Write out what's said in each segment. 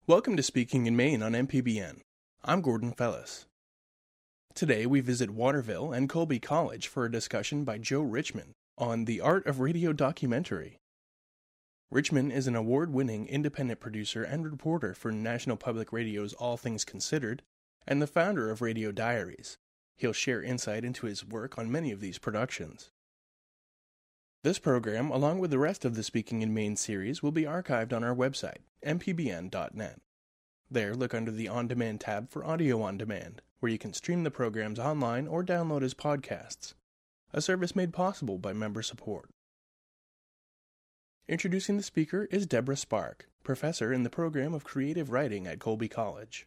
Welcome to Speaking in Maine on MPBN. I'm Gordon Fellis. Today we visit Waterville and Colby College for a discussion by Joe Richman on the art of radio documentary. Richman is an award-winning independent producer and reporter for National Public Radio's All Things Considered and the founder of Radio Diaries. He'll share insight into his work on many of these productions. This program, along with the rest of the Speaking in Maine series, will be archived on our website, mpbn.net. There, look under the On Demand tab for Audio On Demand, where you can stream the programs online or download as podcasts, a service made possible by member support. Introducing the speaker is Deborah Spark, professor in the program of creative writing at Colby College.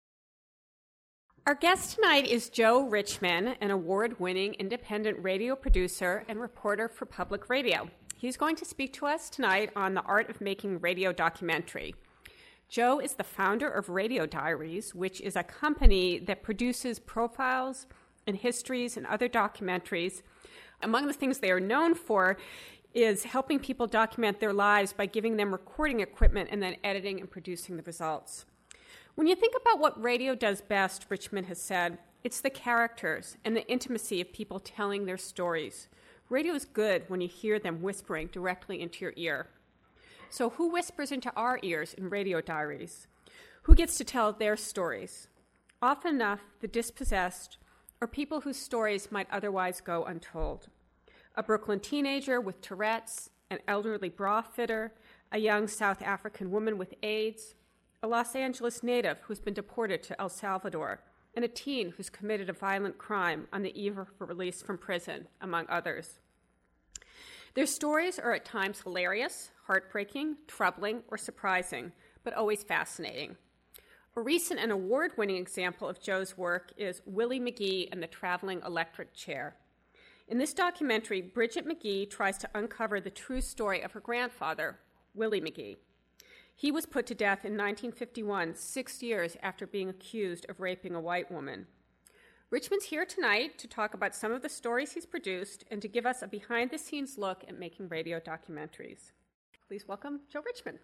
Our guest tonight is Joe Richman, an award-winning independent radio producer and reporter for public radio. He's going to speak to us tonight on the art of making radio documentary. Joe is the founder of Radio Diaries, which is a company that produces profiles and histories and other documentaries. Among the things they are known for is helping people document their lives by giving them recording equipment and then editing and producing the results. When you think about what radio does best, Richman has said, it's the characters and the intimacy of people telling their stories. Radio is good when you hear them whispering directly into your ear. So who whispers into our ears in Radio Diaries? Who gets to tell their stories? Often enough, the dispossessed or people whose stories might otherwise go untold. A Brooklyn teenager with Tourette's, an elderly bra fitter, a young South African woman with AIDS, a Los Angeles native who's been deported to El Salvador, and a teen who's committed a violent crime on the eve of release from prison, among others. Their stories are at times hilarious, heartbreaking, troubling, or surprising, but always fascinating. A recent and award-winning example of Joe's work is Willie McGee and the Traveling Electric Chair. In this documentary, Bridget McGee tries to uncover the true story of her grandfather, Willie McGee. He was put to death in 1951, 6 years after being accused of raping a white woman. Richman's here tonight to talk about some of the stories he's produced and to give us a behind-the-scenes look at making radio documentaries. Please welcome Joe Richman.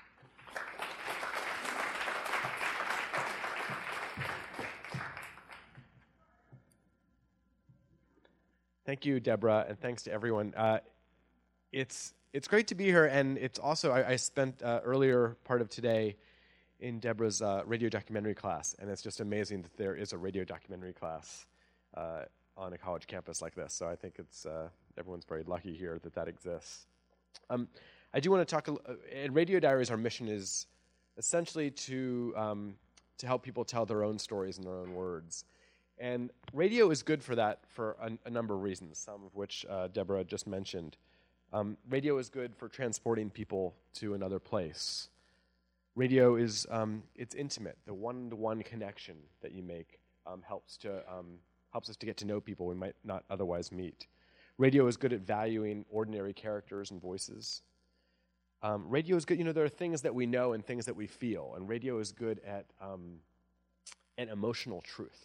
Thank you, Deborah, and thanks to everyone. It's great to be here, and it's also, I spent earlier part of today in Deborah's radio documentary class, and it's just amazing that there is a radio documentary class on a college campus like this. So I think it's everyone's very lucky here that exists. I do want to talk. In Radio Diaries, our mission is essentially to help people tell their own stories in their own words. And radio is good for that for a number of reasons, some of which Deborah just mentioned. Radio is good for transporting people to another place. Radio is it's intimate. The one-to-one connection that you make helps us to get to know people we might not otherwise meet. Radio is good at valuing ordinary characters and voices. Radio is good. There are things that we know and things that we feel, and radio is good at emotional truth.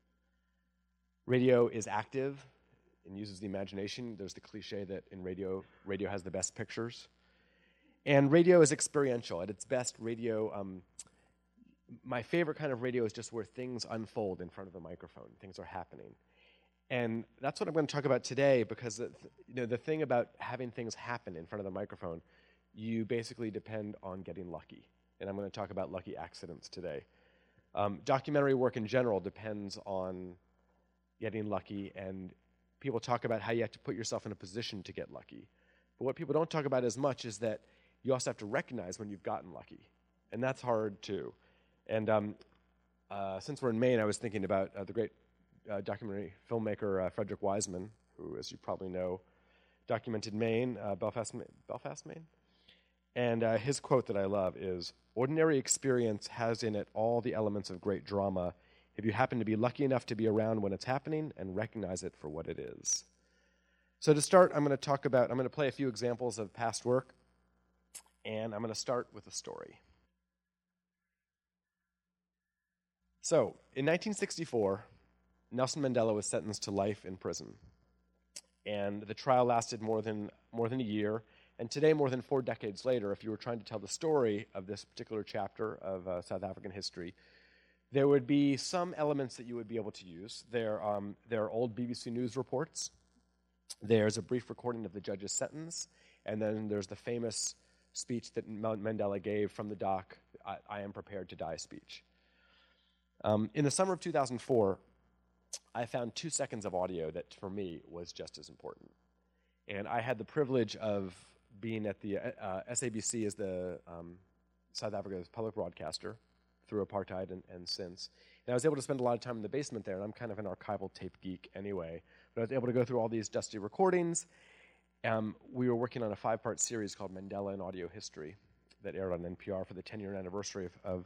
Radio is active and uses the imagination. There's the cliche that in radio has the best pictures. And radio is experiential. At its best, radio, my favorite kind of radio is just where things unfold in front of the microphone. Things are happening. And that's what I'm going to talk about today, because the thing about having things happen in front of the microphone, you basically depend on getting lucky. And I'm going to talk about lucky accidents today. Documentary work in general depends on getting lucky, and people talk about how you have to put yourself in a position to get lucky. But what people don't talk about as much is that you also have to recognize when you've gotten lucky, and that's hard too. And since we're in Maine, I was thinking about the great documentary filmmaker Frederick Wiseman, who, as you probably know, documented Maine, Belfast, Maine. And his quote that I love is, "Ordinary experience has in it all the elements of great drama, if you happen to be lucky enough to be around when it's happening and recognize it for what it is." So to start, I'm going to play a few examples of past work, and I'm going to start with a story. So, in 1964, Nelson Mandela was sentenced to life in prison. And the trial lasted more than a year, And today, more than 4 decades later, if you were trying to tell the story of this particular chapter of South African history, there would be some elements that you would be able to use. There are old BBC News reports. There's a brief recording of the judge's sentence. And then there's the famous speech that Mandela gave from the dock, I am prepared to die speech. In the summer of 2004, I found 2 seconds of audio that, for me, was just as important. And I had the privilege of being at the SABC as the South Africa's public broadcaster through apartheid and since. And I was able to spend a lot of time in the basement there, and I'm kind of an archival tape geek anyway. But I was able to go through all these dusty recordings. We were working on a 5-part series called Mandela in Audio History that aired on NPR for the 10-year anniversary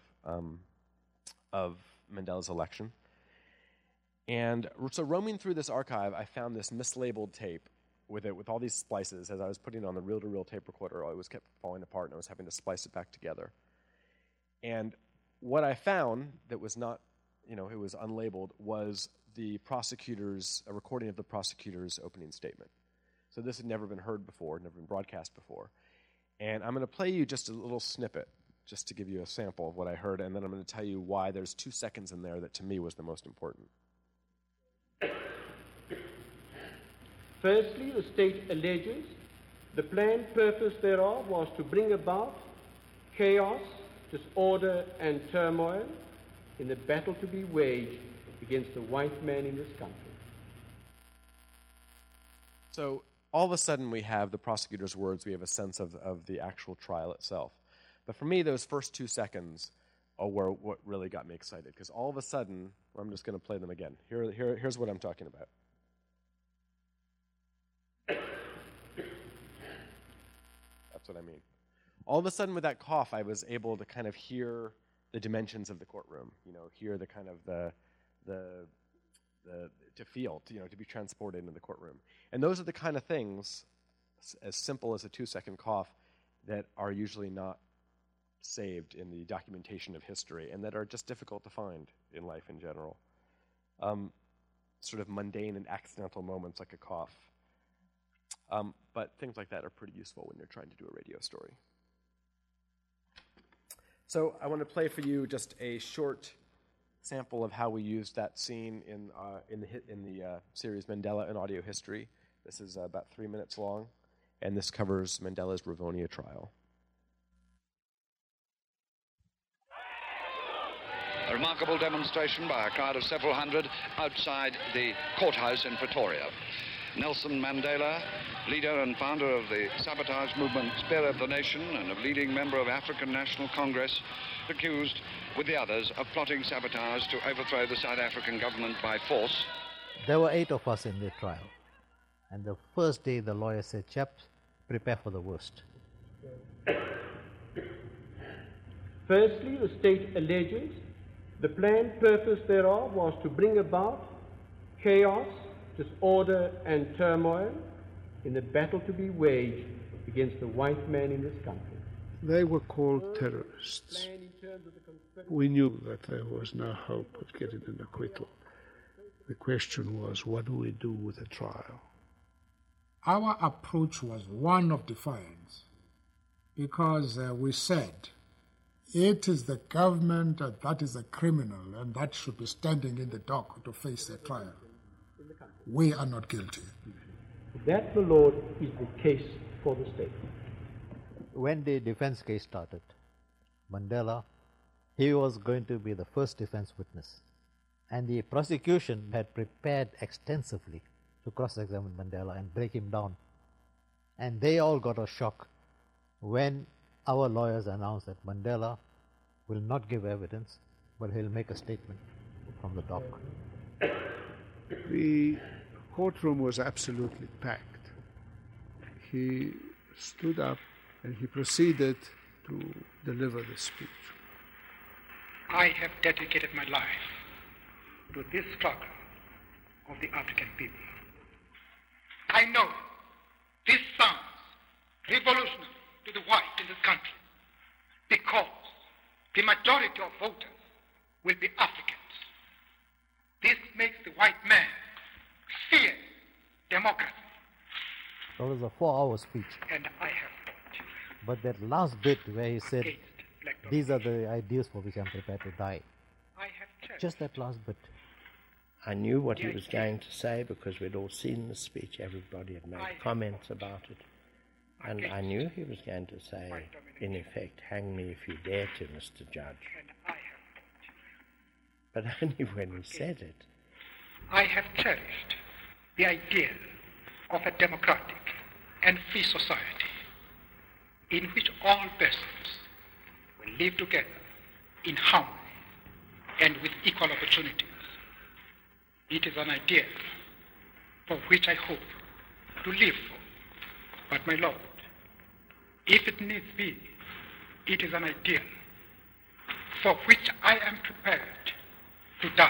of Mandela's election. And so roaming through this archive, I found this mislabeled tape with all these splices. As I was putting on the reel-to-reel tape recorder, it was kept falling apart, and I was having to splice it back together. And what I found that was not, it was unlabeled, was a recording of the prosecutor's opening statement. So this had never been heard before, never been broadcast before. And I'm going to play you just a little snippet, just to give you a sample of what I heard, and then I'm going to tell you why there's 2 seconds in there that to me was the most important. Firstly, the state alleges the planned purpose thereof was to bring about chaos, disorder, and turmoil in the battle to be waged against the white man in this country. So all of a sudden we have the prosecutor's words, we have a sense of the actual trial itself. But for me, those first 2 seconds were what really got me excited, because all of a sudden, I'm just going to play them again. Here's what I'm talking about. That's what I mean. All of a sudden with that cough, I was able to kind of hear the dimensions of the courtroom, hear the kind of to feel, to be transported into the courtroom. And those are the kind of things, as simple as a 2-second cough, that are usually not saved in the documentation of history and that are just difficult to find in life in general. Sort of mundane and accidental moments like a cough. But things like that are pretty useful when you're trying to do a radio story. So I want to play for you just a short sample of how we used that scene in the series Mandela in Audio History. This is about 3 minutes long, and this covers Mandela's Rivonia trial. A remarkable demonstration by a crowd of several hundred outside the courthouse in Pretoria. Nelson Mandela, leader and founder of the sabotage movement Spear of the Nation and a leading member of African National Congress, accused with the others of plotting sabotage to overthrow the South African government by force. There were 8 of us in the trial. And the first day the lawyer said, "Chaps, prepare for the worst." Firstly, the state alleges the planned purpose thereof was to bring about chaos, disorder, and turmoil in the battle to be waged against the white man in this country. They were called terrorists. We knew that there was no hope of getting an acquittal. The question was, what do we do with the trial? Our approach was one of defiance, because we said it is the government that is a criminal and that should be standing in the dock to face the trial. We are not guilty. That, my Lord, is the case for the state. When the defense case started, Mandela, he was going to be the first defense witness. And the prosecution had prepared extensively to cross-examine Mandela and break him down. And they all got a shock when our lawyers announced that Mandela will not give evidence, but he'll make a statement from the dock. The courtroom was absolutely packed. He stood up and he proceeded to deliver the speech. I have dedicated my life to this struggle of the African people. I know this sounds revolutionary to the white in this country because the majority of voters will be Africans. This makes the white man fear democracy. It was a 4-hour speech. And I have But that last bit where he said, these are the ideas for which I'm prepared to die. Just that last bit. I knew what he was going to say because we'd all seen the speech. Everybody had made comments about it. And I knew he was going to say, in effect, hang me if you dare to, Mr. Judge. But only when he said it. I have cherished the idea of a democratic and free society in which all persons will live together in harmony and with equal opportunities. It is an idea for which I hope to live for. But my Lord, if it needs be, it is an ideal for which I am prepared to die.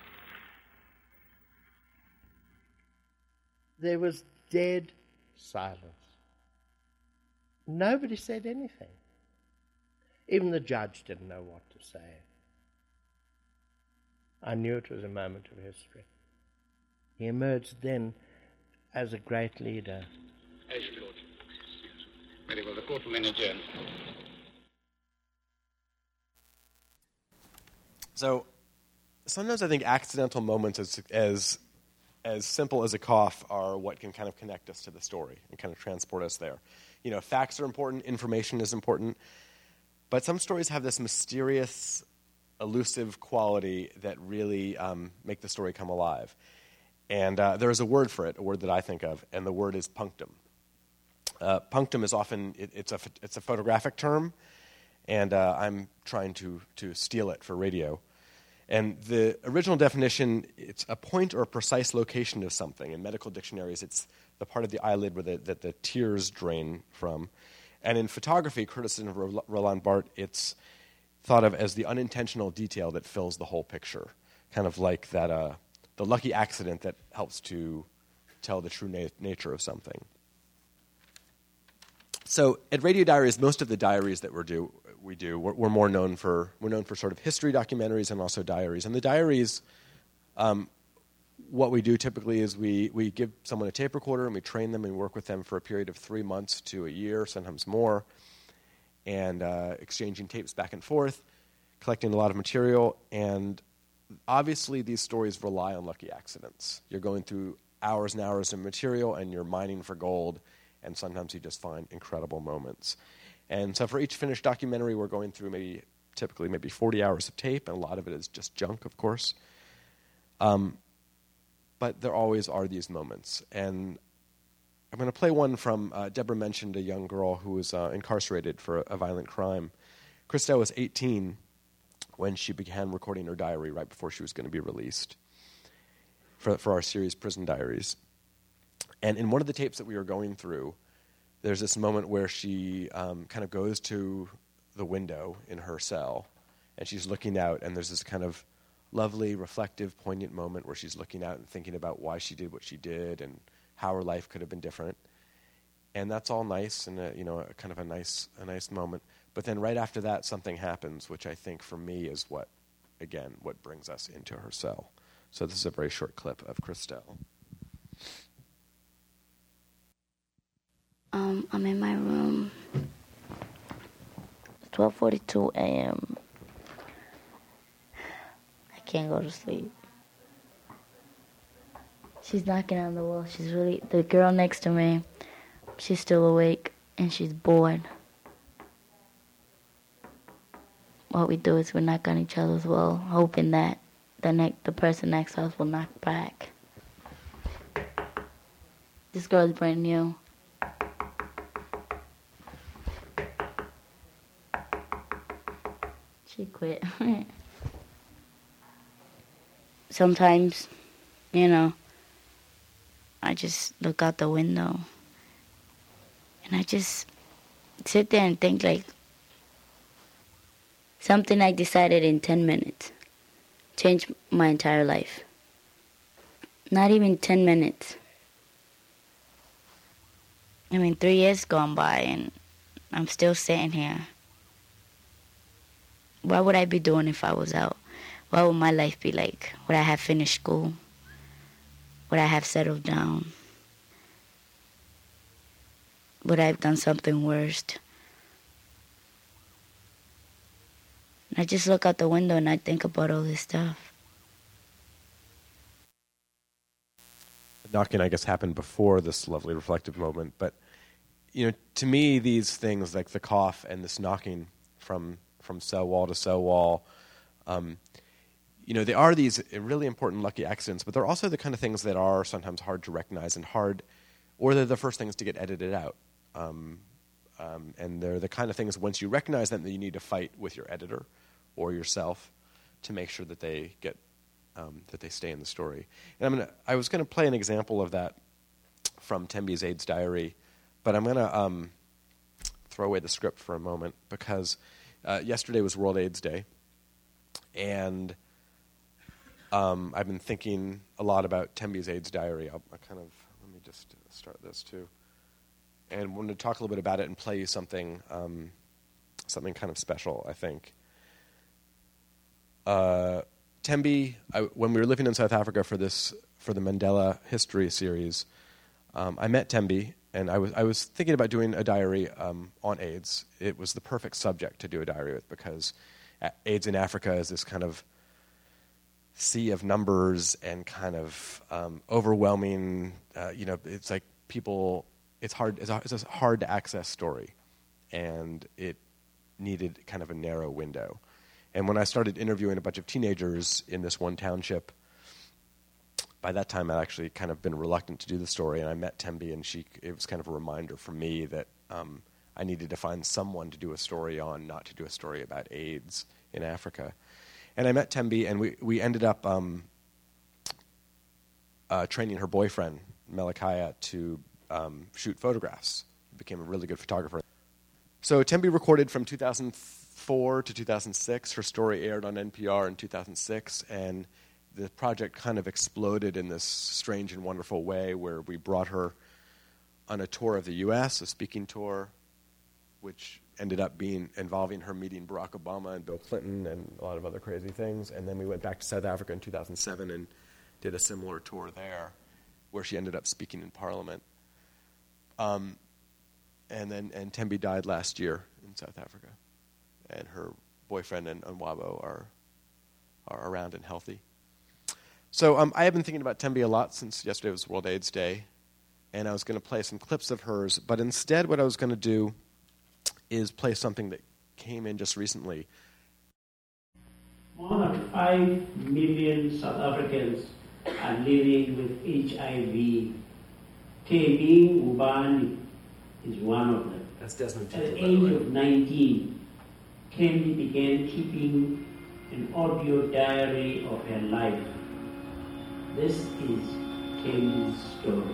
There was dead silence. Nobody said anything. Even the judge didn't know what to say. I knew it was a moment of history. He emerged then as a great leader. Very well, the court will then adjourn. So sometimes I think accidental moments as simple as a cough are what can kind of connect us to the story and kind of transport us there. You know, facts are important, information is important, but some stories have this mysterious, elusive quality that really make the story come alive. And there is a word for it, a word that I think of, and the word is punctum. Punctum is often, it's a photographic term, and I'm trying to steal it for radio. And the original definition, it's a point or a precise location of something. In medical dictionaries, it's the part of the eyelid where the tears drain from. And in photography, criticism of Roland Barthes, it's thought of as the unintentional detail that fills the whole picture, kind of like that the lucky accident that helps to tell the true nature of something. So at Radio Diaries, most of the diaries that we're more known for sort of history documentaries and also diaries. And the diaries, what we do typically is we give someone a tape recorder and we train them and work with them for a period of 3 months to a year, sometimes more, and exchanging tapes back and forth, collecting a lot of material. And obviously these stories rely on lucky accidents. You're going through hours and hours of material and you're mining for gold, and sometimes you just find incredible moments. And so for each finished documentary, we're going through typically 40 hours of tape, and a lot of it is just junk, of course. But there always are these moments. And I'm going to play one from, Deborah mentioned a young girl who was incarcerated for a violent crime. Christelle was 18 when she began recording her diary right before she was going to be released for our series Prison Diaries. And in one of the tapes that we were going through, there's this moment where she kind of goes to the window in her cell, and she's looking out, and there's this kind of lovely, reflective, poignant moment where she's looking out and thinking about why she did what she did and how her life could have been different. And that's all nice and kind of a nice moment. But then right after that, something happens, which I think for me is what brings us into her cell. So this is a very short clip of Christelle. I'm in my room. It's 12:42 a.m. I can't go to sleep. She's knocking on the wall. The girl next to me, she's still awake and she's bored. What we do is we knock on each other's wall, hoping that the person next to us will knock back. This girl's brand new. She quit. Sometimes, I just look out the window and I just sit there and think like something I decided in 10 minutes changed my entire life. Not even 10 minutes. 3 years gone by and I'm still sitting here. What would I be doing if I was out? What would my life be like? Would I have finished school? Would I have settled down? Would I have done something worse? And I just look out the window and I think about all this stuff. The knocking, I guess, happened before this lovely reflective moment. But, to me, these things like the cough and this knocking from cell wall to cell wall, they are these really important lucky accidents, but they're also the kind of things that are sometimes hard to recognize and or they're the first things to get edited out. And they're the kind of things, once you recognize them, that you need to fight with your editor or yourself to make sure that they get that they stay in the story. And I was going to play an example of that from Tembi's AIDS diary, but I'm going to throw away the script for a moment because yesterday was World AIDS Day, and I've been thinking a lot about Tembi's AIDS diary. Let me just start this too. And I wanted to talk a little bit about it and play you something kind of special, I think. Tembi, when we were living in South Africa for the Mandela History series, I met Tembi, and I was thinking about doing a diary on AIDS. It was the perfect subject to do a diary with because AIDS in Africa is this kind of sea of numbers and kind of overwhelming. It's like people. It's a hard to access story, and it needed kind of a narrow window. And when I started interviewing a bunch of teenagers in this one township, by that time I'd actually kind of been reluctant to do the story, and I met Tembi, and it was kind of a reminder for me that I needed to find someone to do a story on, not to do a story about AIDS in Africa. And I met Tembi, and we ended up training her boyfriend, Malachiah, to shoot photographs. Became a really good photographer. So Tembi recorded from 2004 to 2006. Her story aired on NPR in 2006, and the project kind of exploded in this strange and wonderful way where we brought her on a tour of the U.S., a speaking tour, which ended up involving her meeting Barack Obama and Bill Clinton and a lot of other crazy things. And then we went back to South Africa in 2007 and did a similar tour there where she ended up speaking in Parliament. And Tembi died last year in South Africa, and her boyfriend and Nwabo are around and healthy. So I have been thinking about Tembi a lot since yesterday was World AIDS Day, and I was going to play some clips of hers, but instead what I was going to do is play something that came in just recently. More than 5 million South Africans are living with HIV. Tembi Ubani is one of them. That's Desmond Tutu. At the age of 19, Tembi began keeping an audio diary of her life. This is Tembi's story.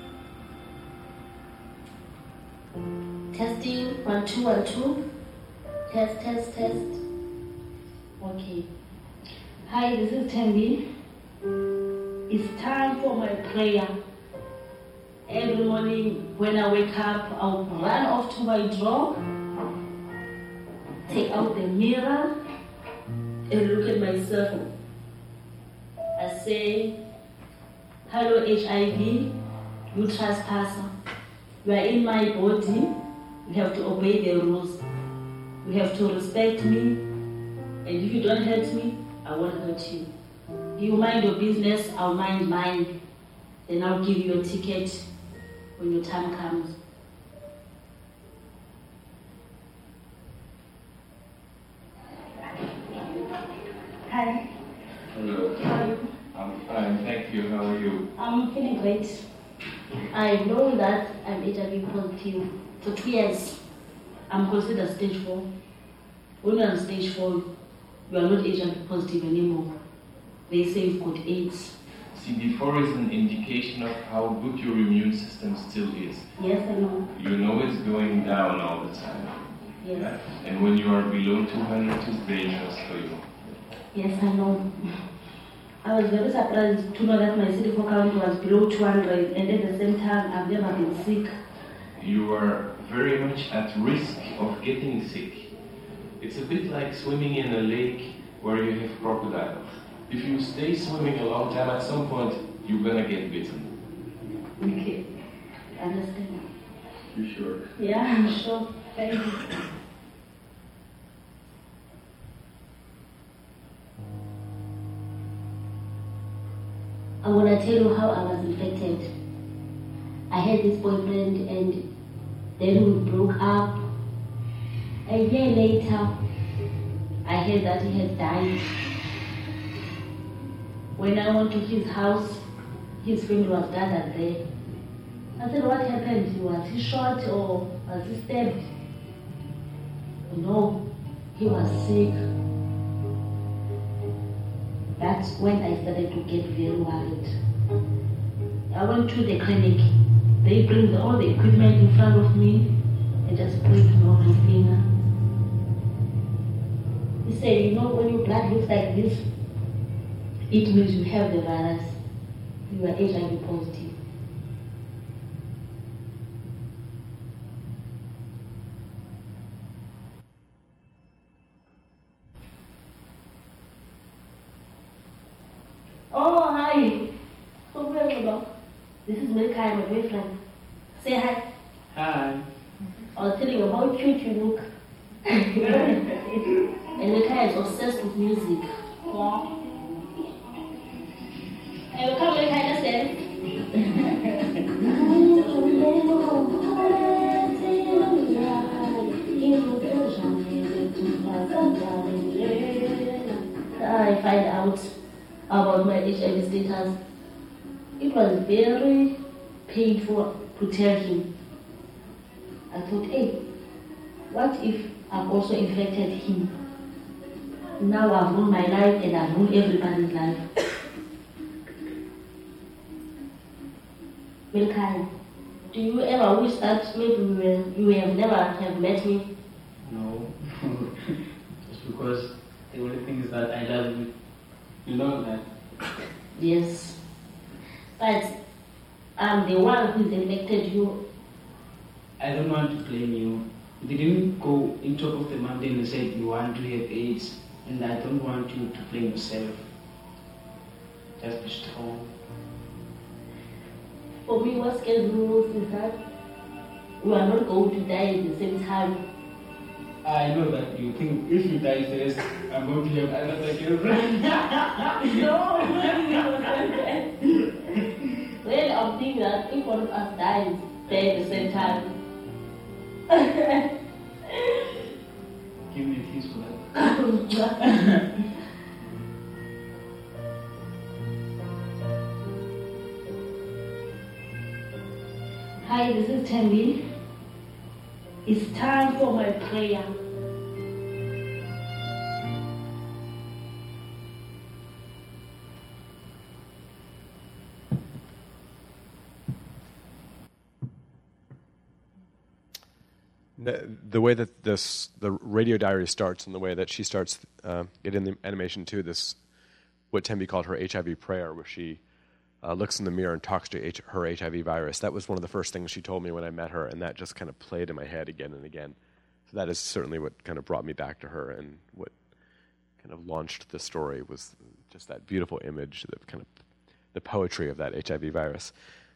Testing 1 2 1 2. Test. Okay. Hi, this is Tembi. It's time for my prayer. Every morning when I wake up, I'll run off to my drawer, take out the mirror, and look at myself. I say, hello HIV, you trespasser. You are in my body. You have to obey the rules. You have to respect me. And if you don't hurt me, I won't hurt you. You mind your business, I'll mind mine. Then I'll give you a ticket when your time comes. Hi. Hello. How are you? I'm fine, thank you. How are you? I'm feeling great. I know that I'm HIV positive for 2 years. I'm considered stage 4. When you're on stage 4, you are not HIV positive anymore. They say you've got AIDS. CD4 is an indication of how good your immune system still is. Yes, I know. You know it's going down all the time. Yes. Yeah? And when you are below 200, it's dangerous for you. Yes, I know. I was very surprised to know that my CD4 count was below 200, and at the same time, I've never been sick. You are very much at risk of getting sick. It's a bit like swimming in a lake where you have crocodiles. If you stay swimming a long time, at some point, you're gonna get bitten. Okay, I understand. You sure? Yeah, I'm sure. Thank you. I tell you how I was infected. I had this boyfriend and then we broke up. A year later, I heard that he had died. When I went to his house, his family was gathered there. I said, what happened? Was he shot or was he stabbed? No, he was sick. That's when I started to get very worried. I went to the clinic. They bring all the equipment in front of me and just put it on my finger. He said, you know, when your blood looks like this, it means you have the virus. You are HIV positive. Oh, hi. Oh, hello. This is Milka, my boyfriend. Say hi. Hi. I was telling you how cute you look. And Milka is obsessed with music. Wow. Hey, come Milka, let's dance. I find out about my HIV status. It was very painful to tell him. I thought, hey, what if I've also infected him? Now I've ruined my life and I've ruined everybody's life. Milka, do you ever wish that maybe you have never have met me? No. Just because the only thing is that I love you. You know that? Yes. But I'm the one who's infected you. I don't want to blame you. You didn't go in top of the mountain and said you want to have AIDS, and I don't want you to blame yourself. Just be strong. For me, what scares me most is that we are not going to die at the same time. I know that you think if you die first, I'm going to have another girlfriend. No. Well, I'm thinking that if one of us dies, die at the same time. Give me a kiss for that. Hi, this is Tembi. It's time for my prayer. The way that the radio diary starts and the way that she starts it in the animation too, what Tembi called her HIV prayer, where she looks in the mirror and talks to her HIV virus. That was one of the first things she told me when I met her, and that just kind of played in my head again and again. So that is certainly what kind of brought me back to her, and what kind of launched the story was just that beautiful image, the poetry of that HIV virus.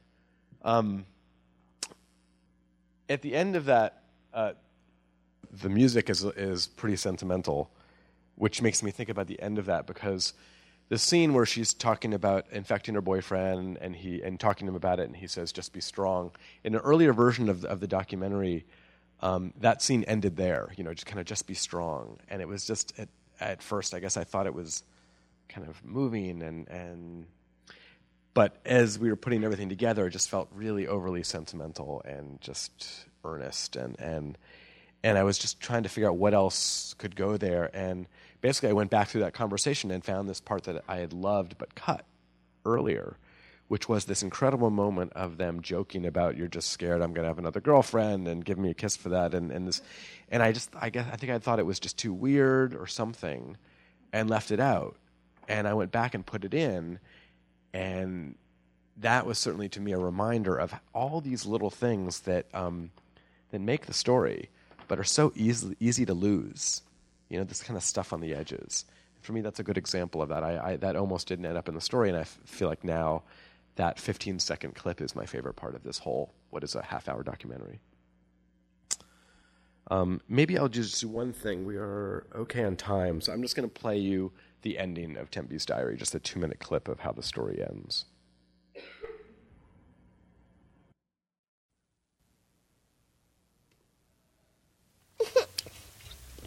At the end of that, the music is pretty sentimental, which makes me think about the end of that, because the scene where she's talking about infecting her boyfriend and talking to him about it, and he says, "Just be strong." In an earlier version of the documentary, that scene ended there. Just be strong. And it was just at first, I guess I thought it was kind of moving, but as we were putting everything together, it just felt really overly sentimental and just earnest, and I was just trying to figure out what else could go there, and basically I went back through that conversation and found this part that I had loved but cut earlier, which was this incredible moment of them joking about, "You're just scared I'm going to have another girlfriend," and give me a kiss for that, and I think I thought it was just too weird or something, and left it out, and I went back and put it in, and that was certainly to me a reminder of all these little things that make the story, but are so easy to lose. This kind of stuff on the edges. For me, that's a good example of that. That almost didn't end up in the story, and I feel like now that 15-second clip is my favorite part of this whole, what is a half-hour documentary. Maybe I'll just do one thing. We are okay on time, so I'm just going to play you the ending of Tembi's diary, just a 2-minute clip of how the story ends.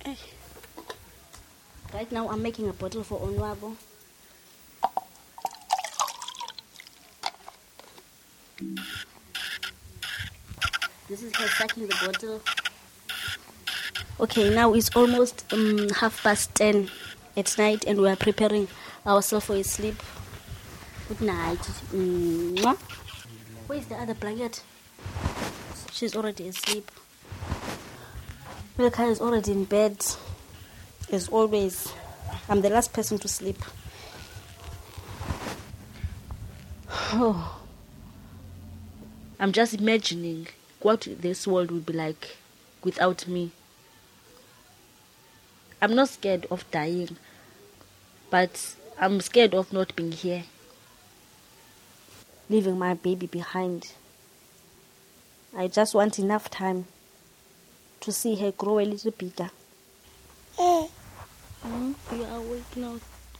Right now I'm making a bottle for Onwabo. This is her sucking the bottle. Okay, now it's almost 10:30 at night and we are preparing ourselves for a sleep. Good night. Mwah. Where's the other blanket? She's already asleep. Milka is already in bed. As always, I'm the last person to sleep. Oh. I'm just imagining what this world would be like without me. I'm not scared of dying, but I'm scared of not being here. Leaving my baby behind. I just want enough time to see her grow a little bigger. You are awake now.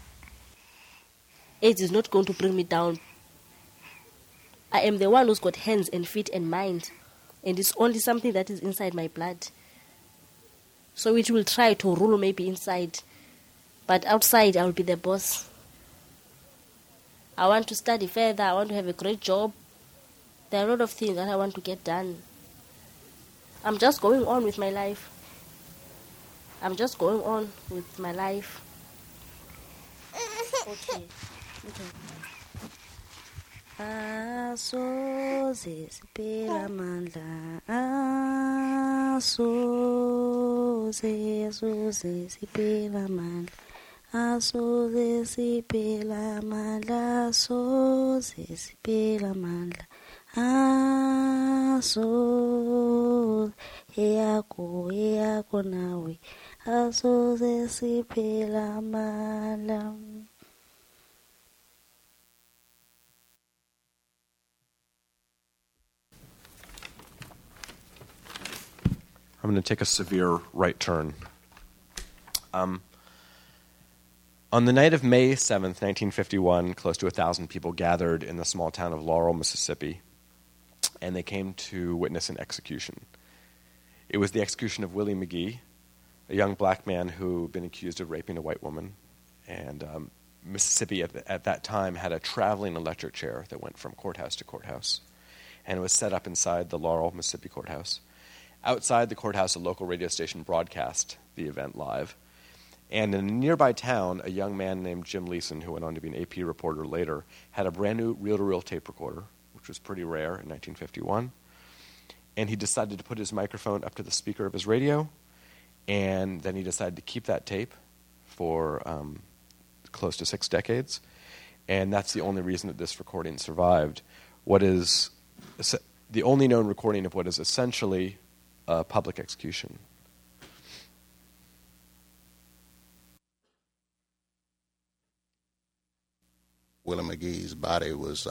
AIDS is not going to bring me down. I am the one who's got hands and feet and mind, and it's only something that is inside my blood. So it will try to rule maybe inside, but outside I will be the boss. I want to study further, I want to have a great job. There are a lot of things that I want to get done. I'm just going on with my life. Okay. Asoze sipela mandla, asoze sipela mandla, asoze sipela mandla, asoze sipela mandla, asoze eyako nawe, asoze sipela mandla. I'm going to take a severe right turn. On the night of May 7th, 1951, close to 1,000 people gathered in the small town of Laurel, Mississippi, and they came to witness an execution. It was the execution of Willie McGee, a young black man who had been accused of raping a white woman. And Mississippi at that time had a traveling electric chair that went from courthouse to courthouse, and it was set up inside the Laurel, Mississippi courthouse. Outside the courthouse, a local radio station broadcast the event live. And in a nearby town, a young man named Jim Leeson, who went on to be an AP reporter later, had a brand new reel-to-reel tape recorder, which was pretty rare in 1951. And he decided to put his microphone up to the speaker of his radio, and then he decided to keep that tape for close to 6 decades. And that's the only reason that this recording survived. What is the only known recording of what is essentially a public execution. Willie McGee's body was...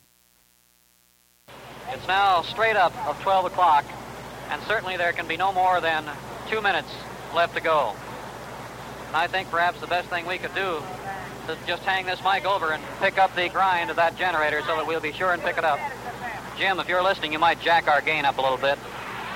It's now straight up of 12 o'clock, and certainly there can be no more than 2 minutes left to go. And I think perhaps the best thing we could do is just hang this mic over and pick up the grind of that generator so that we'll be sure and pick it up. Jim, if you're listening, you might jack our gain up a little bit.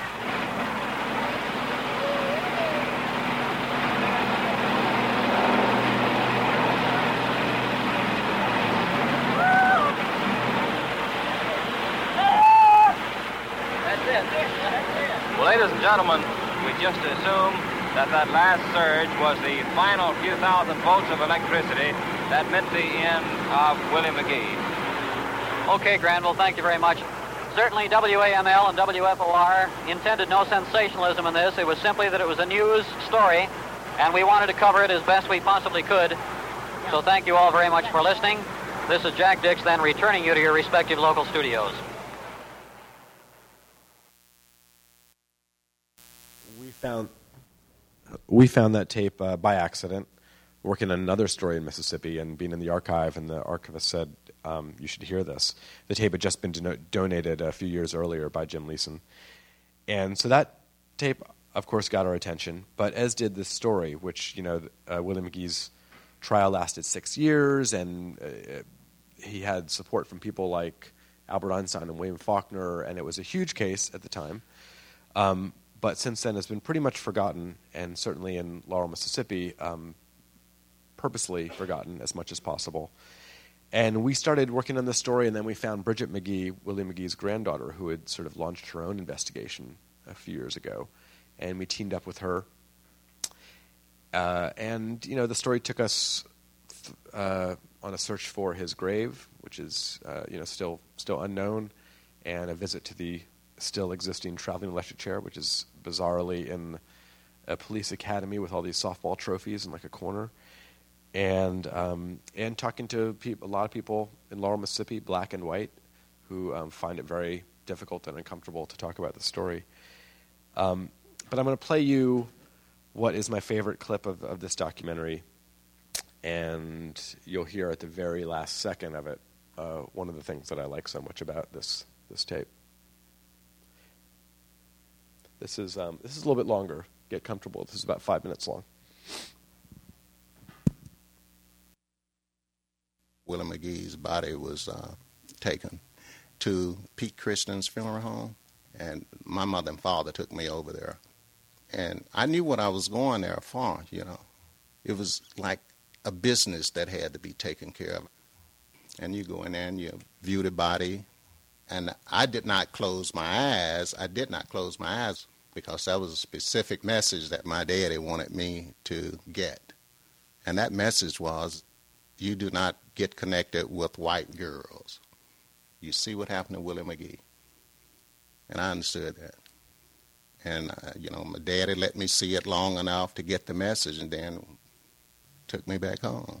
Ladies and gentlemen, we just assume that last surge was the final few thousand volts of electricity that meant the end of Willie McGee. Okay, Granville, thank you very much. Certainly WAML and WFOR intended no sensationalism in this. It was simply that it was a news story, and we wanted to cover it as best we possibly could. So thank you all very much for listening. This is Jack Dix, then, returning you to your respective local studios. We found that tape by accident, working on another story in Mississippi and being in the archive, and the archivist said, you should hear this. The tape had just been donated a few years earlier by Jim Leeson. And so that tape, of course, got our attention, but as did this story, which, Willie McGee's trial lasted 6 years, and he had support from people like Albert Einstein and William Faulkner, and it was a huge case at the time. but since then has been pretty much forgotten, and certainly in Laurel, Mississippi, purposely forgotten as much as possible. And we started working on this story, and then we found Bridget McGee, Willie McGee's granddaughter, who had sort of launched her own investigation a few years ago, and we teamed up with her. And the story took us on a search for his grave, which is still unknown, and a visit to the still existing traveling electric chair, which is bizarrely in a police academy with all these softball trophies in like a corner, and talking to a lot of people in Laurel, Mississippi, black and white, who find it very difficult and uncomfortable to talk about the story. But I'm going to play you what is my favorite clip of this documentary, and you'll hear at the very last second of it one of the things that I like so much about this tape. This is a little bit longer. Get comfortable. This is about 5 minutes long. Willie McGee's body was taken to Pete Christian's funeral home, and my mother and father took me over there. And I knew what I was going there for, It was like a business that had to be taken care of. And you go in there and you view the body. And I did not close my eyes. Because that was a specific message that my daddy wanted me to get. And that message was, you do not get connected with white girls. You see what happened to Willie McGee. And I understood that. And, my daddy let me see it long enough to get the message, and then took me back home.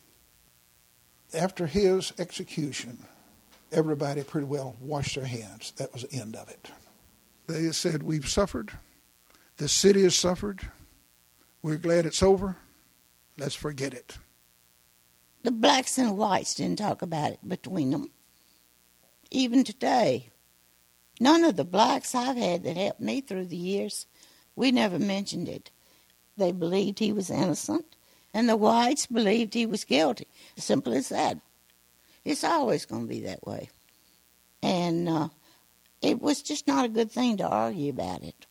After his execution, everybody pretty well washed their hands. That was the end of it. They said, we've suffered. The city has suffered. We're glad it's over. Let's forget it. The blacks and whites didn't talk about it between them. Even today, none of the blacks I've had that helped me through the years, we never mentioned it. They believed he was innocent, and the whites believed he was guilty. Simple as that. It's always going to be that way. And it was just not a good thing to argue about it.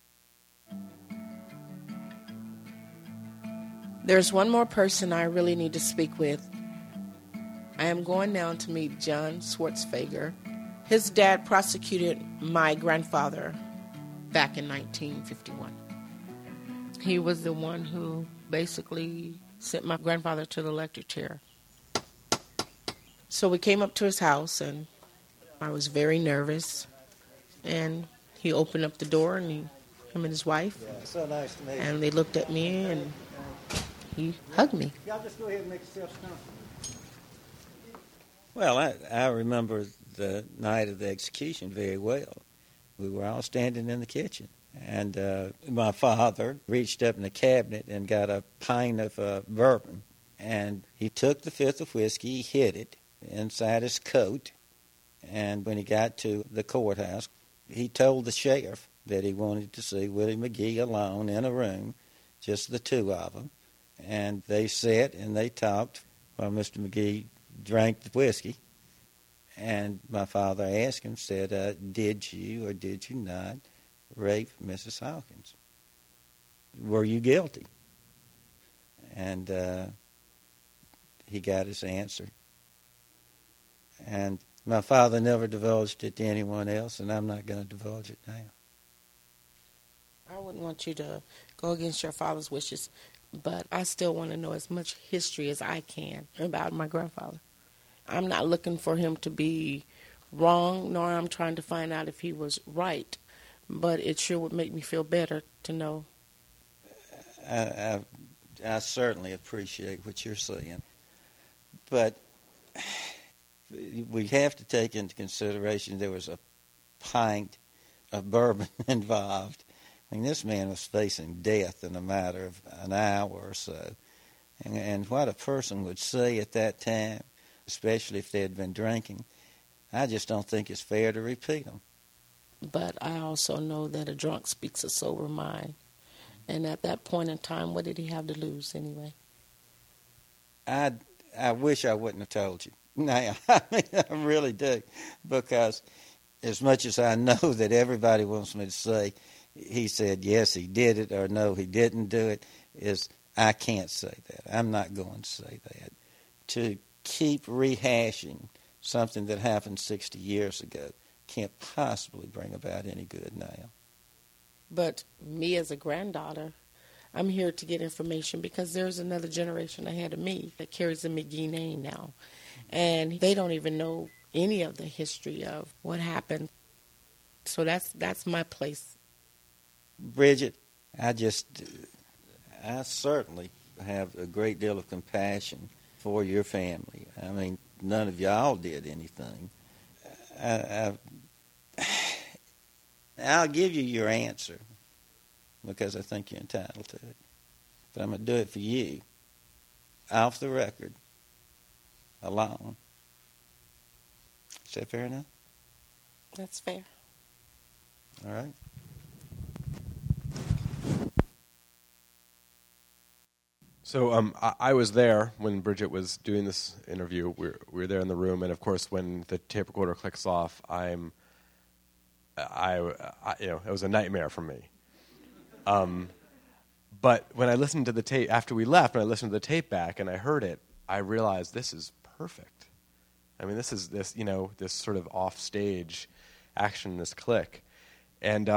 There's one more person I really need to speak with. I am going now to meet John Swartzfeger. His dad prosecuted my grandfather back in 1951. He was the one who basically sent my grandfather to the electric chair. So we came up to his house, and I was very nervous. And he opened up the door, and him and his wife. Yeah, so nice to meet you. And they looked at me, and he hugged me. Y'all just go ahead and make yourselves comfortable. Well, I remember the night of the execution very well. We were all standing in the kitchen, and my father reached up in the cabinet and got a pint of bourbon, and he took the fifth of whiskey, he hid it inside his coat, and when he got to the courthouse, he told the sheriff that he wanted to see Willie McGee alone in a room, just the two of them, and they sat and they talked while Mr. McGee drank the whiskey. And my father asked him, said, did you or did you not rape Mrs. Hawkins? Were you guilty? And he got his answer. And my father never divulged it to anyone else, and I'm not going to divulge it now. I wouldn't want you to go against your father's wishes, but I still want to know as much history as I can about my grandfather. I'm not looking for him to be wrong, nor I'm trying to find out if he was right, but it sure would make me feel better to know. I certainly appreciate what you're saying, but we have to take into consideration there was a pint of bourbon involved. I mean, this man was facing death in a matter of an hour or so, and what a person would say at that time, especially if they had been drinking, I just don't think it's fair to repeat them. But I also know that a drunk speaks a sober mind. And at that point in time, what did he have to lose anyway? I wish I wouldn't have told you. Now, I mean, I really do. Because as much as I know that everybody wants me to say, he said, yes, he did it, or no, he didn't do it, is I can't say that. I'm not going to say that. To keep rehashing something that happened 60 years ago can't possibly bring about any good now. But me as a granddaughter, I'm here to get information because there's another generation ahead of me that carries the McGee name now. And they don't even know any of the history of what happened. So that's my place. Bridget, I certainly have a great deal of compassion for your family. I mean, none of y'all did anything. I'll give you your answer because I think you're entitled to it. But I'm going to do it for you, off the record, alone. Is that fair enough? That's fair. All right. So I was there when Bridget was doing this interview. We were there in the room, and of course, when the tape recorder clicks off, it was a nightmare for me. But when I listened to the tape after we left, when I listened to the tape back and I heard it, I realized this is perfect. I mean, this sort of off-stage action, this click, and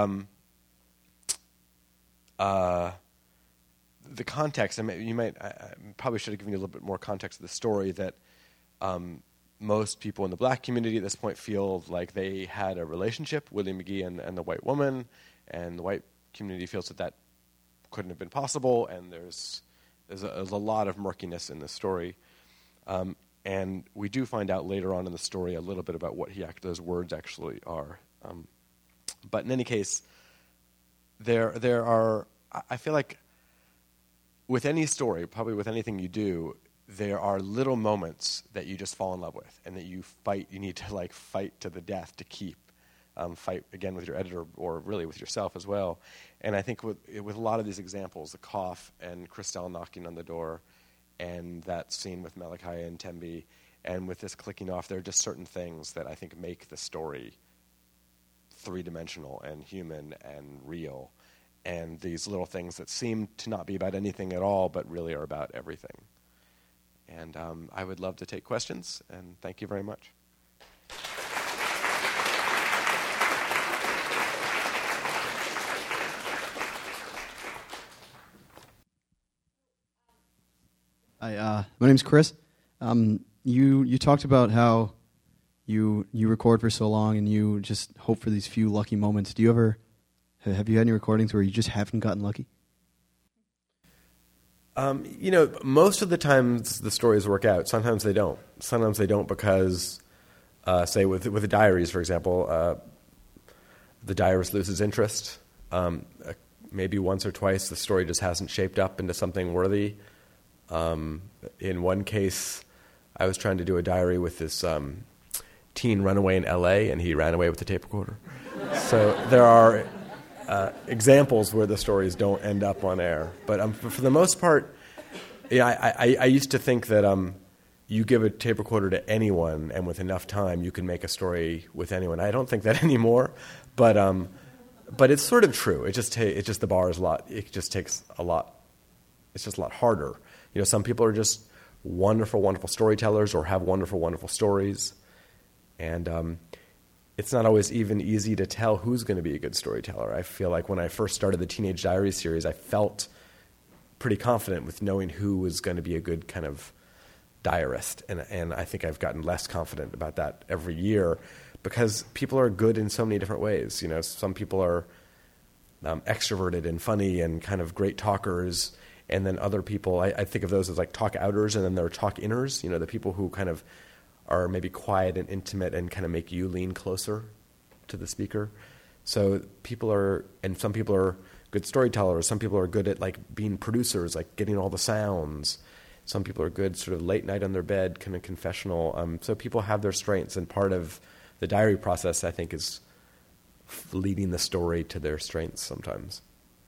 the context. I probably should have given you a little bit more context of the story. That most people in the black community at this point feel like they had a relationship, Willie McGee and the white woman, and the white community feels that couldn't have been possible. And there's a lot of murkiness in this story. And we do find out later on in the story a little bit about what those words actually are. But in any case, there are. I feel like with any story, probably with anything you do, there are little moments that you just fall in love with, and that you fight. You need to fight to the death to keep. Fight again with your editor, or really with yourself as well. And I think with a lot of these examples, the cough and Christelle knocking on the door, and that scene with Malachi and Tembi, and with this clicking off, there are just certain things that I think make the story three-dimensional and human and real. And these little things that seem to not be about anything at all, but really are about everything. And I would love to take questions, and thank you very much. Hi, my name's Chris. You talked about how you record for so long and you just hope for these few lucky moments. Have you had any recordings where you just haven't gotten lucky? Most of the times the stories work out. Sometimes they don't. Sometimes they don't because, say, with the diaries, for example, the diarist loses interest. Maybe once or twice the story just hasn't shaped up into something worthy. In one case, I was trying to do a diary with this teen runaway in L.A., and he ran away with the tape recorder. So there are examples where the stories don't end up on air. But for the most part, I used to think that you give a tape recorder to anyone, and with enough time, you can make a story with anyone. I don't think that anymore, but it's sort of true. It just the bar is a lot. It just takes a lot. It's just a lot harder. Some people are just wonderful, wonderful storytellers, or have wonderful, wonderful stories, and it's not always even easy to tell who's going to be a good storyteller. I feel like when I first started the Teenage Diary series, I felt pretty confident with knowing who was going to be a good kind of diarist, and I think I've gotten less confident about that every year because people are good in so many different ways. Some people are extroverted and funny and kind of great talkers. And then other people, I think of those as like talk outers, and then there are talk inners, the people who kind of are maybe quiet and intimate and kind of make you lean closer to the speaker. So some people are good storytellers. Some people are good at being producers, getting all the sounds. Some people are good sort of late night on their bed, kind of confessional. So people have their strengths, and part of the diary process, I think, is leading the story to their strengths sometimes.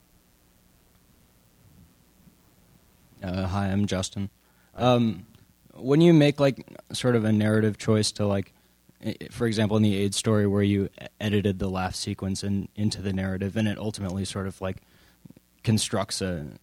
Hi, I'm Justin. When you make sort of a narrative choice to for example, in the AIDS story where you edited the laugh sequence into the narrative, and it ultimately sort of like constructs an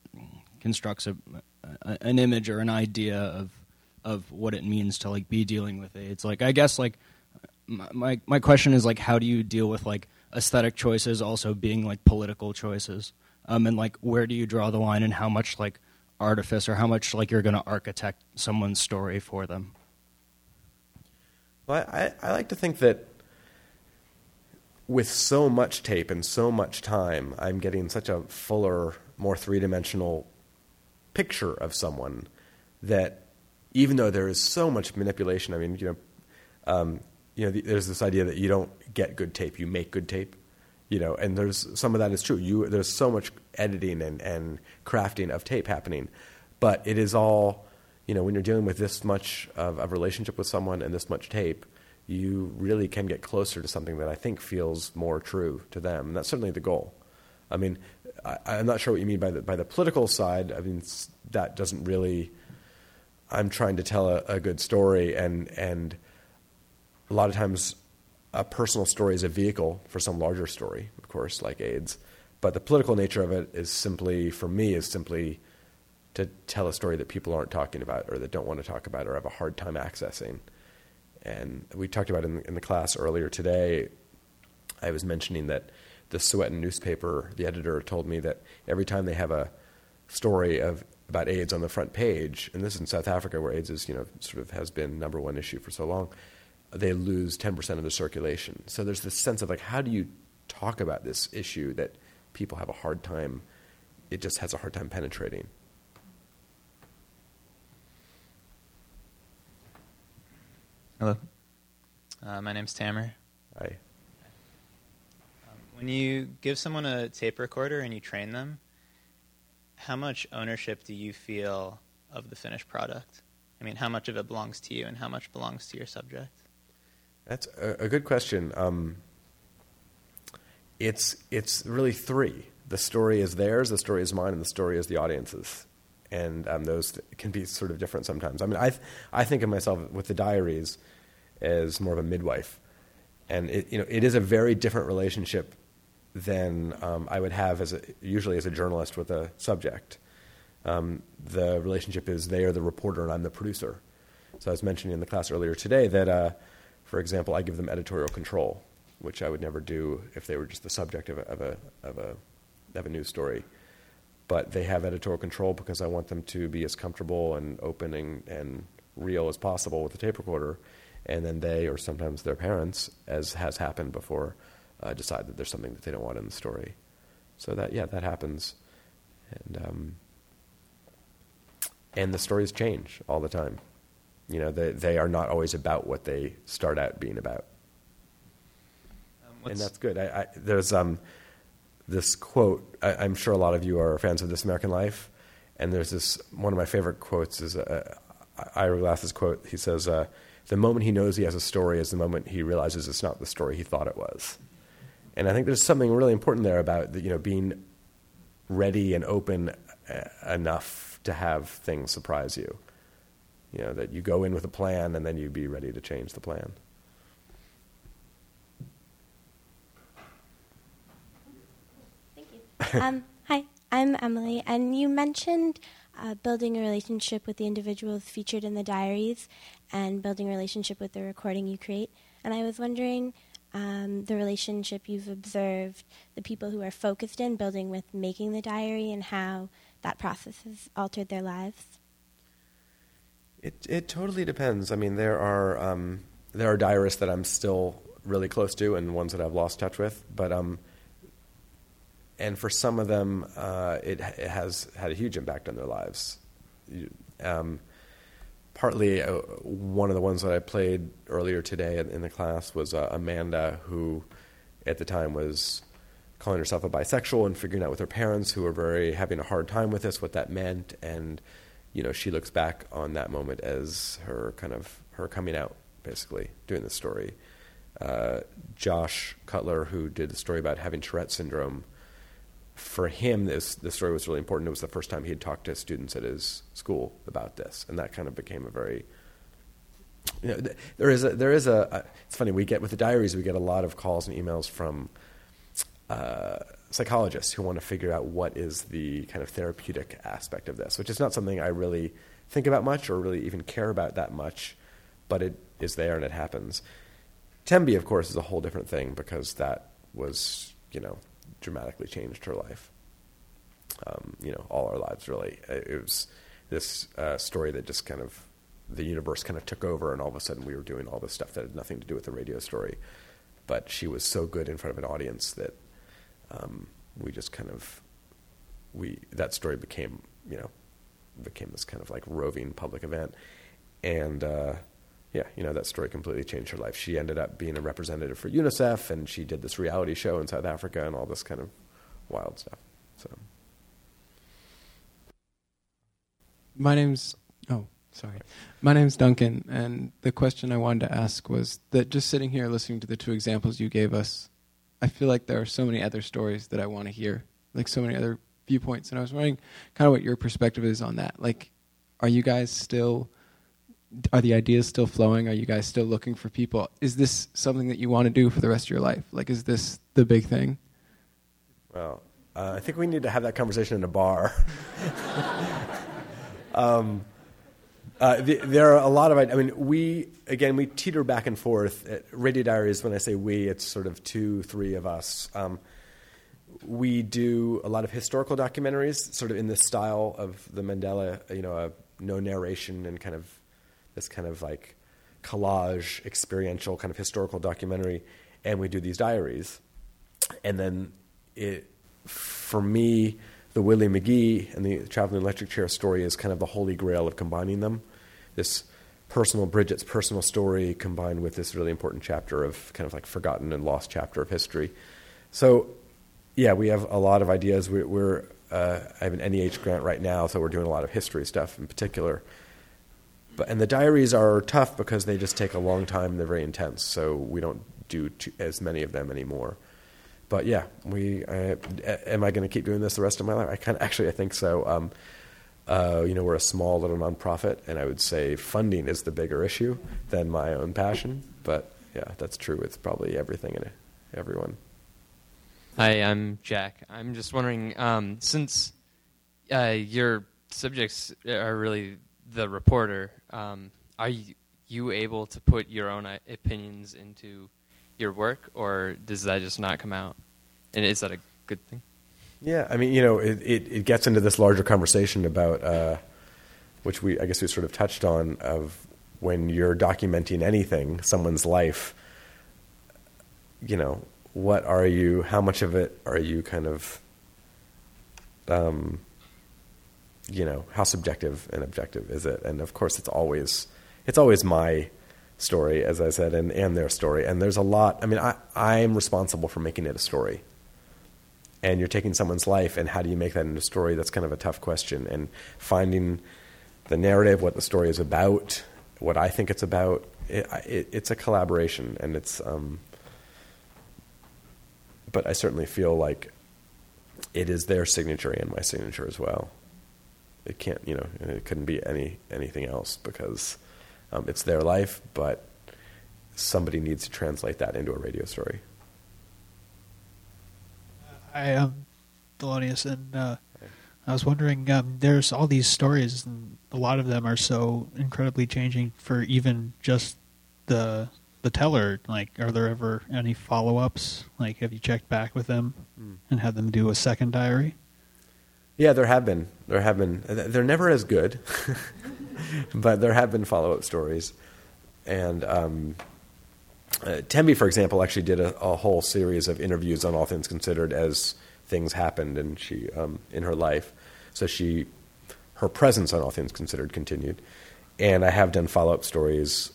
image or an idea of what it means to like be dealing with AIDS. Like, I guess like my question is like, how do you deal with like aesthetic choices also being like political choices? And like, where do you draw the line, and how much like artifice or how much like you're going to architect someone's story for them? Well, I like to think that with so much tape and so much time, I'm getting such a fuller, more three-dimensional picture of someone that even though there is so much manipulation, I mean, there's this idea that you don't get good tape, you make good tape. And there's some of that is true. There's so much editing and crafting of tape happening, but it is all, when you're dealing with this much of a relationship with someone and this much tape, you really can get closer to something that I think feels more true to them. And that's certainly the goal. I mean, I'm not sure what you mean by the political side. I mean, that doesn't really. I'm trying to tell a good story, and a lot of times, a personal story is a vehicle for some larger story, of course, like AIDS. But the political nature of it is simply, for me, to tell a story that people aren't talking about or that don't want to talk about or have a hard time accessing. And we talked about in the class earlier today, I was mentioning that the Sowetan newspaper, the editor told me that every time they have a story about AIDS on the front page, and this is in South Africa where AIDS is, sort of has been number one issue for so long, they lose 10% of the circulation. So there's this sense of like, how do you talk about this issue that people have a hard time, it just has a hard time penetrating. Hello. My name's Tamer. Hi. When you give someone a tape recorder and you train them, how much ownership do you feel of the finished product? I mean, how much of it belongs to you and how much belongs to your subject? That's a good question. It's really three. The story is theirs, the story is mine, and the story is the audience's. And those can be sort of different sometimes. I mean, I think of myself with the diaries as more of a midwife, and it is a very different relationship than I would have usually as a journalist with a subject. The relationship is they are the reporter and I'm the producer. So I was mentioning in the class earlier today that, for example, I give them editorial control, which I would never do if they were just the subject of a news story. But they have editorial control because I want them to be as comfortable and open and real as possible with the tape recorder. And then they, or sometimes their parents, as has happened before, decide that there's something that they don't want in the story. So that happens. And the stories change all the time. They are not always about what they start out being about. And that's good. There's this quote. I'm sure a lot of you are fans of This American Life, and there's this, one of my favorite quotes is Ira Glass's quote. He says, the moment he knows he has a story is the moment he realizes it's not the story he thought it was. And I think there's something really important there about being ready and open enough to have things surprise you. That you go in with a plan and then you be ready to change the plan. Hi, I'm Emily, and you mentioned building a relationship with the individuals featured in the diaries and building a relationship with the recording you create. And I was wondering the relationship you've observed, the people who are focused in building with making the diary and how that process has altered their lives. It totally depends. I mean, there are diarists that I'm still really close to and ones that I've lost touch with, but and for some of them, it has had a huge impact on their lives. Partly, one of the ones that I played earlier today in the class was Amanda, who at the time was calling herself a bisexual and figuring out with her parents, who were having a hard time with this, what that meant, and she looks back on that moment as her coming out, basically, doing this story. Josh Cutler, who did a story about having Tourette syndrome, for him, this story was really important. It was the first time he had talked to students at his school about this, and that kind of became a very there is a. It's funny. With the diaries, we get a lot of calls and emails from psychologists who want to figure out what is the kind of therapeutic aspect of this, which is not something I really think about much or really even care about that much, but it is there and it happens. Tembi, of course, is a whole different thing because that was, dramatically changed her life. All our lives, really. It was this story that just kind of, the universe kind of took over, and all of a sudden we were doing all this stuff that had nothing to do with the radio story. But she was so good in front of an audience that we just kind of, that story became this kind of like roving public event. And, that story completely changed her life. She ended up being a representative for UNICEF, and she did this reality show in South Africa and all this kind of wild stuff. So, My name's Duncan, and the question I wanted to ask was that just sitting here listening to the two examples you gave us, I feel like there are so many other stories that I want to hear, like so many other viewpoints, and I was wondering kind of what your perspective is on that. Like, are the ideas still flowing? Are you guys still looking for people? Is this something that you want to do for the rest of your life? Like, is this the big thing? Well, I think we need to have that conversation in a bar. There are a lot of, we teeter back and forth. At Radio Diaries, when I say we, it's sort of 2-3 of us. We do a lot of historical documentaries, sort of in the style of the Mandela, no narration and kind of this kind of like collage, experiential kind of historical documentary. And we do these diaries. And then for me, the Willie McGee and the Traveling Electric Chair story is kind of the holy grail of combining them. This Bridget's personal story combined with this really important chapter of kind of like forgotten and lost chapter of history. So, yeah, we have a lot of ideas. I have an NEH grant right now, so we're doing a lot of history stuff in particular. And the diaries are tough because they just take a long time. They're very intense, so we don't do as many of them anymore. But yeah, am I going to keep doing this the rest of my life? I think so. We're a small little nonprofit, and I would say funding is the bigger issue than my own passion. But yeah, that's true with probably everything and everyone. Hi, I'm Jack. I'm just wondering, since your subjects are really the reporter, are you able to put your own opinions into your work, or does that just not come out? And is that a good thing? Yeah, it gets into this larger conversation about, which I guess we sort of touched on, of when you're documenting anything, someone's life, what are you, how much of it are you kind of, how subjective and objective is it? And of course it's always my story, as I said, and their story. And there's a lot, I'm responsible for making it a story. And you're taking someone's life, and how do you make that into a story? That's kind of a tough question. And finding the narrative, what the story is about, what I think it's about, it's a collaboration, and it's. But I certainly feel like it is their signature and my signature as well. It can't, it couldn't be anything else because it's their life, but somebody needs to translate that into a radio story. Hi, I'm Thelonious, and I was wondering, there's all these stories, and a lot of them are so incredibly changing for even just the teller. Like, are there ever any follow-ups? Like, have you checked back with them and had them do a second diary? Yeah, there have been. They're never as good, but there have been follow-up stories. And Tembi, for example, actually did a whole series of interviews on All Things Considered as things happened, and she in her life. So her presence on All Things Considered continued. And I have done follow-up stories.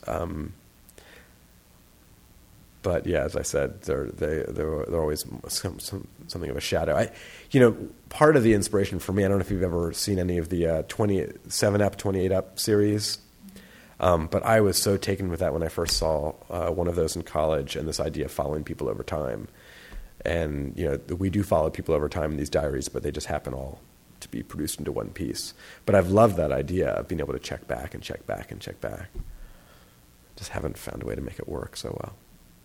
But yeah, as I said, they're always something of a shadow. Part of the inspiration for me, I don't know if you've ever seen any of the 27 Up, 28 Up series, but I was so taken with that when I first saw one of those in college, and this idea of following people over time. And we do follow people over time in these diaries, but they just happen all to be produced into one piece. But I've loved that idea of being able to check back and check back and check back. just haven't found a way to make it work so well.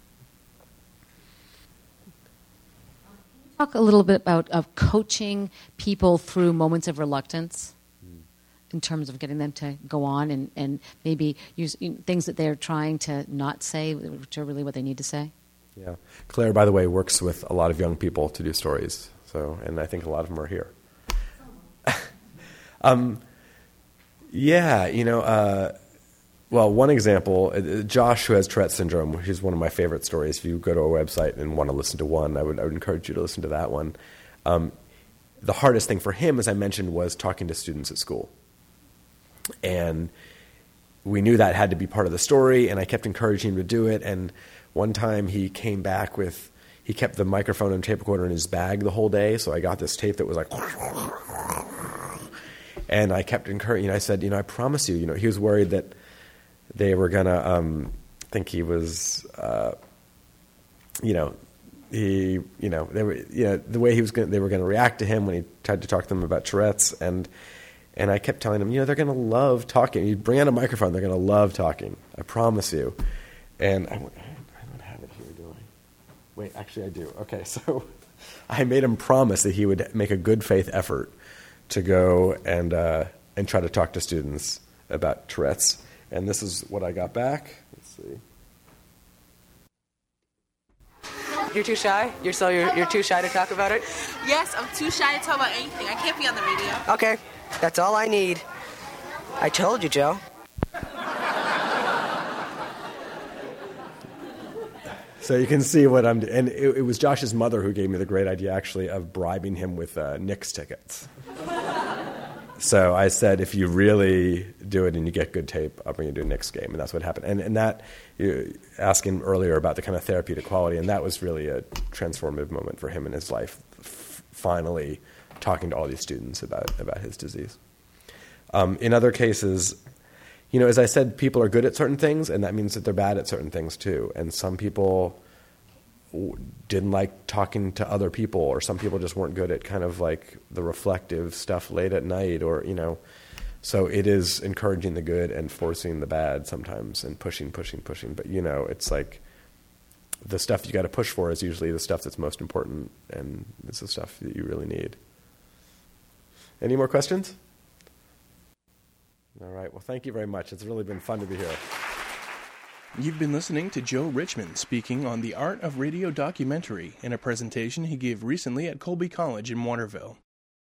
Talk a little bit about of coaching people through moments of reluctance in terms of getting them to go on and maybe use things that they're trying to not say, which are really what they need to say. Yeah. Claire, by the way, works with a lot of young people to do stories. So, and I think a lot of them are here. Well, one example, Josh, who has Tourette syndrome, he's one of my favorite stories. If you go to our website and want to listen to one, I would encourage you to listen to that one. The hardest thing for him, as I mentioned, was talking to students at school. And we knew that had to be part of the story, and I kept encouraging him to do it. And one time he came back he kept the microphone and tape recorder in his bag the whole day, so I got this tape that was like... And I kept encouraging, I said, I promise you, he was worried that they were going to think he was, the way they were going to react to him when he tried to talk to them about Tourette's. And I kept telling them, they're going to love talking. You bring out a microphone, they're going to love talking. I promise you. And I don't have it here, do I? Wait, actually I do. Okay, so I made him promise that he would make a good faith effort to go and try to talk to students about Tourette's. And this is what I got back. Let's see. You're too shy? You're too shy to talk about it? Yes, I'm too shy to talk about anything. I can't be on the radio. Okay, that's all I need. I told you, Joe. So you can see what I'm doing. And it was Josh's mother who gave me the great idea, actually, of bribing him with Knicks tickets. So I said, if you really do it and you get good tape, I'll bring you to a Knicks game. And that's what happened. And that, asking earlier about the kind of therapeutic quality, and that was really a transformative moment for him in his life, finally talking to all these students about his disease. In other cases, as I said, people are good at certain things, and that means that they're bad at certain things too. And some people didn't like talking to other people, or some people just weren't good at kind of like the reflective stuff late at night, or so it is encouraging the good and forcing the bad sometimes, and pushing. But it's like the stuff you got to push for is usually the stuff that's most important, and it's the stuff that you really need. Any more questions? All right. Well, thank you very much. It's really been fun to be here. You've been listening to Joe Richmond speaking on the Art of Radio documentary in a presentation he gave recently at Colby College in Waterville.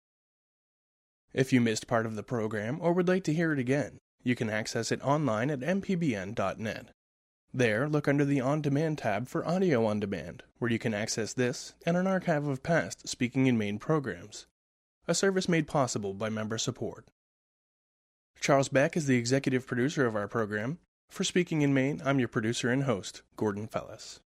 If you missed part of the program or would like to hear it again, you can access it online at mpbn.net. There, look under the On Demand tab for Audio On Demand, where you can access this and an archive of past Speaking in Maine programs, a service made possible by member support. Charles Beck is the executive producer of our program. For Speaking in Maine, I'm your producer and host, Gordon Fellis.